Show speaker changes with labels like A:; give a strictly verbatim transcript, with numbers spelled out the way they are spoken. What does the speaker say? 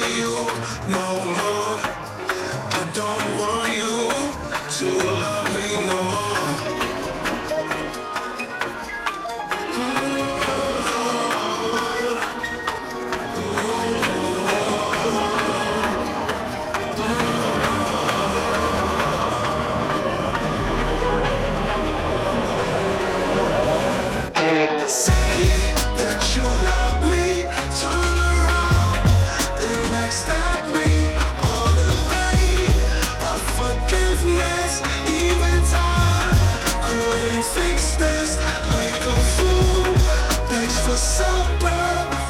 A: you no more. I don't want you to love me no more. Say that you love me, turn around and backstab me. All the pain of forgiveness, even time. I wouldn't fix this like a fool. Thanks for supper.